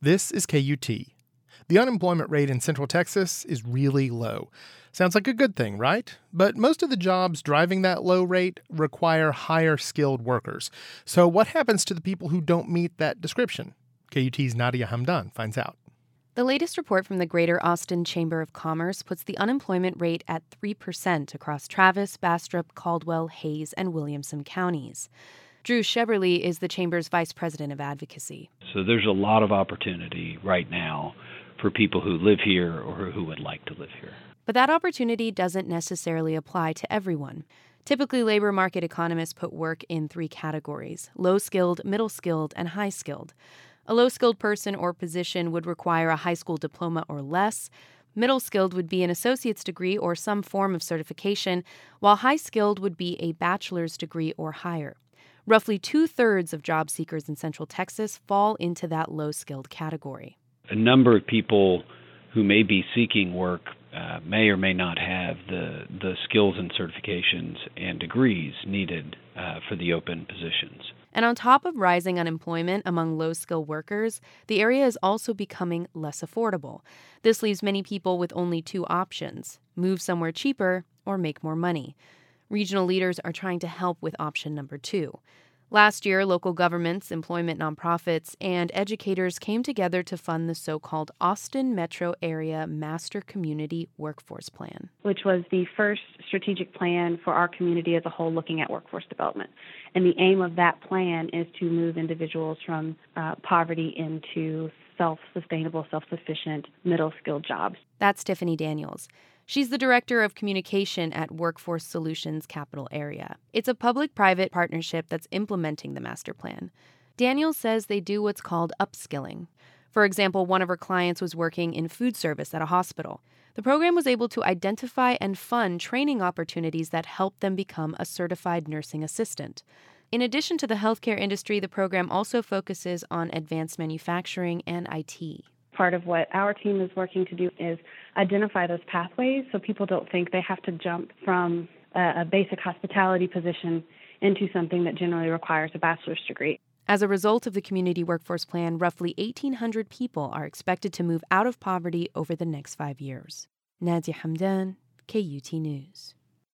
This is KUT. The unemployment rate in Central Texas is really low. Sounds like a good thing, right? But most of the jobs driving that low rate require higher skilled workers. So what happens to the people who don't meet that description? KUT's Nadia Hamdan finds out. The latest report from the Greater Austin Chamber of Commerce puts the unemployment rate at 3% across Travis, Bastrop, Caldwell, Hays, and Williamson counties. Drew Sheberly is the Chamber's Vice President of Advocacy. So there's a lot of opportunity right now for people who live here or who would like to live here. But that opportunity doesn't necessarily apply to everyone. Typically, labor market economists put work in three categories: low-skilled, middle-skilled, and high-skilled. A low-skilled person or position would require a high school diploma or less. Middle-skilled would be an associate's degree or some form of certification, while high-skilled would be a bachelor's degree or higher. Roughly 2/3 of job seekers in Central Texas fall into that low-skilled category. A number of people who may be seeking work may or may not have the skills and certifications and degrees needed for the open positions. And on top of rising unemployment among low-skilled workers, the area is also becoming less affordable. This leaves many people with only two options: move somewhere cheaper or make more money. Regional leaders are trying to help with option number 2. Last year, local governments, employment nonprofits, and educators came together to fund the so-called Austin Metro Area Master Community Workforce Plan, which was the first strategic plan for our community as a whole looking at workforce development. And the aim of that plan is to move individuals from poverty into self-sustainable, self-sufficient, middle-skilled jobs. That's Tiffany Daniels. She's the Director of Communication at Workforce Solutions Capital Area. It's a public-private partnership that's implementing the master plan. Daniels says they do what's called upskilling. For example, one of her clients was working in food service at a hospital. The program was able to identify and fund training opportunities that helped them become a certified nursing assistant. In addition to the healthcare industry, the program also focuses on advanced manufacturing and IT. Part of what our team is working to do is identify those pathways so people don't think they have to jump from a basic hospitality position into something that generally requires a bachelor's degree. As a result of the Community Workforce Plan, roughly 1,800 people are expected to move out of poverty over the next 5 years. Nadia Hamdan, KUT News.